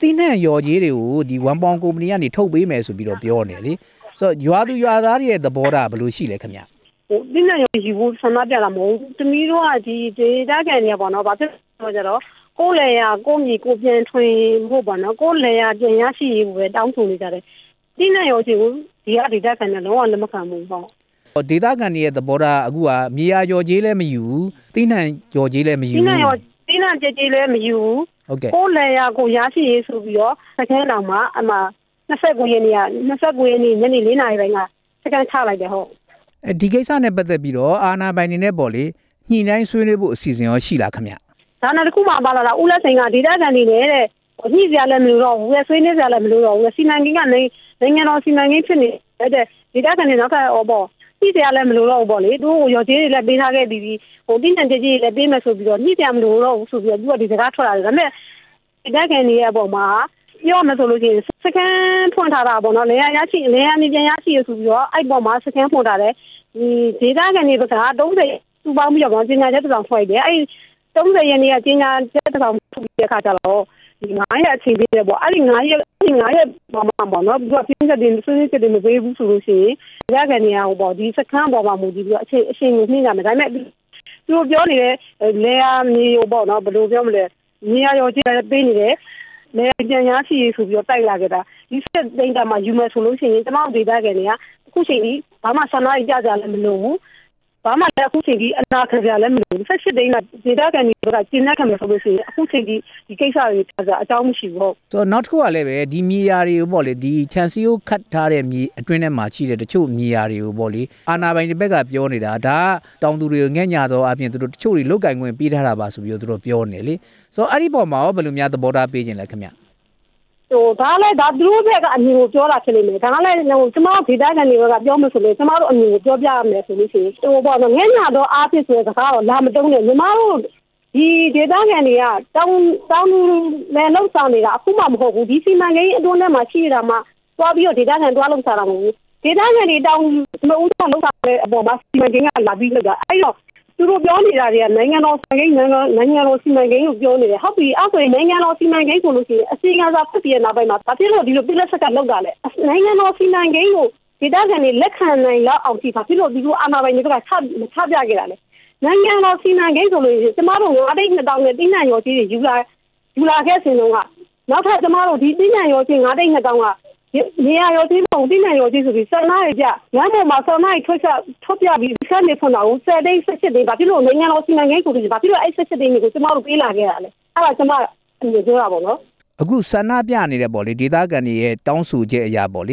တင်းနှံရော်ကြီးတွေကိုဒီ1 pound ကုမ္ပဏီကနေထုတ်ပေးမယ်ဆိုပြီးတော့ပြောနေလေဆိုတော့ရွာသူရွာသားတွေရဲ့သဘောထားဘယ်လိုရှိလဲခင်ဗျတင်းနှံရော်ယူဖို့ဆန္ဒပြတာမဟုတ်ဘူးတမီးတို့ကဒီဒေတာကန်တွေပေါ့နော်ဘာဖြစ်လို့ကြတော့ကိုယ်လေယာကိုမြီကိုပြန်ထွင်ဖို့ပေါ့နော်ကိုယ်လေယာပြန်ရရှိရေးပဲတောင်းဆိုနေကြတယ်တင်းနှံရော်ကြီးကိုဒီကဒေတာကန်တွေလုံးဝလက်မခံဘူးပေါ့ဒေတာကန်တွေရဲ့သဘောထားအခုကမြေယာရော်ကြီးလည်းမယူဘူးတင်းနှံရော်ကြီးလည်းမယူဘူးတင်းနှံကြဲကြဲလည်းမယူဘူးဟုတ်ကဲ့ကိုယ်လေယာကိုရရှိရေးဆိုပြီးတော့စကန်တောင်မှာအမှ29ရက်နေ့ညနေ4 နာရီပိုင်းကစကန်ချလိုက်တယ်ဟုတ်ဒီကိစ္စနဲ့ပတ်သက်ပြီးတော့အာဏာပိုင်တွေနဲ့ပေါ့လေညှိနှိုင်းဆွေးနွေးဖို့အစီအစဉ်ရောရှိလားခင်ဗျဒါနဲ့တခုမှပါလာတာဦးလက်စိန်ကဒေတာကန်တွေနဲ့တဲ့ညှိစရာလည်းမလိုတော့ဘူးဆွေးနွေးစရာလည်းမလိုတော့ဘူးစီမံကိန်းကနိုင်ငံတော်စီမံကိန်းဖြစ်နေတဲ့ဒေတာကန်တွေနောက်ထပ်ပေါ့ညှိစရာလည်းမလိုတော့ဘူးပေါ့လေသူရော်ကြေးတွေလည်းပေးထားခဲ့ပြီးတင်းနှံကြေးတွေလည်းပေးမယ်ဆိုပြီးတော့ညှိစရာမလိုတော့ဘူးဆိုပြီးတော့သူကဒီစကားထွက်လာတယ်ဒါပေမဲ့ဒေတာကန်တွေရဲ့အပေါ်မှာပြောမယ်ဆိုလို့ရှိရင်စကန်ဖွင့်ထားတာပေါ့နော်လေယာရရှိလေယာနေပြန်ရရှိရဆိုပြီးတော့အဲ့ပေါ်မှာစကန်ဖွင့်ထားတယ်ဒီဒေတာကန်တွေက30စုပေါင်းပြီးတော့ပညာချက်တစ်စောင်ဖွဲ့တယ်အဲ့30ရက်နေ့ကပညာချက်တစ်စောင်ထုတ်ပြီးတဲ့အခါကျတော့ဒီ9ရက်အချိန်ပြည့်တယ်ပေါ့အဲ့ဒီ9ရက်ပေါ်မှာပေါ့နော်ပြီးတော့ပြင်းစတဲ့ဆွေးနွေးချက်တွေမပေးဘူးဆိုလို့ရှိရင်ဒေတာကန်တွေကပေါ့ဒီစကန်ပေါ်မှာမူတည်ပြီးတော့အချိန်ကိုနှိမ့်ကြမယ်ဒါပေမဲ့သူတို့ပြောနေတဲ့လေယာမျိုးပေါ့နော်ဘယ်လိုပြောမလဲမြေယာရော်ကြီးပေးနေတယ်လေပြန်ရရှိရေးဆိုပြီးတော့တိုက်လာခဲ့တာဒီစက်တိန်တာမှာယူမယ်ဆိုလို့ရှိရင်ကျွန်တော်ဒေတာကန်တွေကအခုချိန်ကြီးဘာမှဆန္ဒကြကြလည်းမလို့ဘူးဘာမှလည်းအခုချိန်ကြီးအနာခံကြလည်းမလို့ဘူးဆက်တိန်ကဒေတာကန်တွေကကျင်းနေခံမယ်ဆိုလို့ရှိရင်အခုချိန်ကြီးဒီကိစ္စတွေအကြောင်းမရှိဘူးဟုတ်ဆိုတော့နောက်တစ်ခုကလည်းပဲဒီမြေယာတွေကိုပေါ့လေဒီခြံစည်းရိုးခတ်ထားတဲ့မြေအတွင်းထဲမှာရှိတဲ့တချို့မြေယာတွေကိုပေါ့လေအာဏာပိုင်တွေဘက်ကပြောနေတာဒါကတောင်သူတွေကိုငဲ့ညာတော့အပြင်သူတို့တချို့တွေလုတ်ကင်ခွင့်ပေးထားတာပါဆိုပြီးတော့သူတို့ပြောနေလေဆိုတော့အဲ့ဒီပေါ်မှာရောဘယ်လိုများသဘောထားပေးခြင်းလဲခင်ဗျဒါလည်းဒါသူတို့ဘက်ကအမြင်ကိုပြောတာဖြစ်နေတယ်ဒါလည်းကျွန်တော်ဒေတာကန်တွေကပြောမှဆိုလို့ကျွန်တော်တို့အမြင်ကိုပြောပြရမယ်ဆိုလို့ရှိရင်ပေါ့နော်ငဲ့ညာတော့အားဖြစ်ဆိုတဲ့စကားတော့လာမတုံးနဲ့ညီမတို့ဒီဒေတာကန်တွေကတောင်းလည်းလောက်ဆောင်နေတာအခုမှမဟုတ်ဘူးဒီစီမံကိန်းအတွင်းထဲမှာရှိနေတာမှသွားပြီးတော့ဒေတာကန်တွားလောက်ဆောင်တာမဟုတ်ဘူးဒေတာကန်တွေတောင်းမဦးဆောင်လောက်ဆောင်တဲ့အပေါ်မှာစီမံကိန်းကလာပြီးလောက်တာအဲ့တော့သူတို့ပြောနေတာတွေကနိုင်ငံတော်စီမံကိန်းနိုင်ငံတော်စီမံကိန်းကိုပြောနေတယ်ဟုတ်ပြီအဲ့ဆိုရင်နိုင်ငံတော်စီမံကိန်းကိုလို့ရှိရင်အစီအကံစာဖတ်ပြီးတဲ့နောက်ပိုင်းမှာဘာဖြစ်လို့ဒီလိုပြလက်ဆက်ကလောက်တာလဲနိုင်ငံတော်စီမံကိန်းကိုဒေတာကန်တွေလက်ခံနိုင်လောက်အောင်ရှိဘာဖြစ်လို့ဒီလိုအာဏာပိုင်တွေကချပြခဲ့တာလဲနိုင်ငံတော်စီမံကိန်းဆိုလို့ကျမတို့9 သိန်း 2,000နဲ့တင်းနှံရော်ကြီးတွေယူလာခဲ့စဉ်တော့ကနောက်ထပ်ကျမတို့ဒီတင်းနှံရော်ကြီး9 သိန်း 2,000ကနေရာရော်ကြီးပုံတင်းနှံရော်ကြီးဆိုပြီးဆန္ဒရပြညမောင်မှာဆန္ဒရထွက်ပြပြီးစနေဖွင့်တာကို10 သိန်း 17 သိန်းဘာဖြစ်လို့နိုင်ငံတော်စီမံကိန်းကိုဘာဖြစ်လို့အဲ့17 သိန်းကိုကျမတို့ပေးလာခဲ့ရလဲအဲ့ဒါကျမပြောတာပေါ့နော်အခုဆန္ဒပြနေတဲ့ပေါ့လေဒေတာကန်တွေရဲ့တောင်းဆိုချက်အရာပေါ့လေ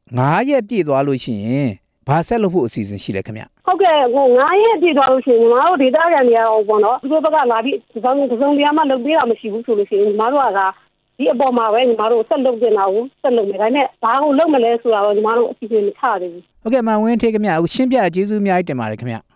9 ရက်ပြည့်သွားလို့ရှိရင်ဘာဆက်လုပ်ဖို့အစီအစဉ်ရှိလဲခင်ဗျဟုတ်ကဲ့ဟို9 ရက်ပြည့်သွားလို့ရှိရင်ညီမတို့ဒေတာကန်တွေရောပေါ့နော်သူတို့ဘက်ကလာပြီးတစ်စုံတရားမှလုပ်ပေးတာမရှိဘူးဆိုလို့ရှိရင်ညီမတို့ကဒီအပေါ်မှာပဲညီမတို့ဆက်လုပ်တင်တာကိုဆက်လုပ်မယ်ဒါပေမဲ့ဘာကိုလုပ်မလဲဆိုတာတော့ညီမတို့အစီအစဉ်မချသေးဘူးဟုတ်ကဲ့မန်ဝင်းထေးခင်ဗျအခုရှင်းပြကျေးဇူးအများကြီးတင်ပါတယ်ခင်ဗျ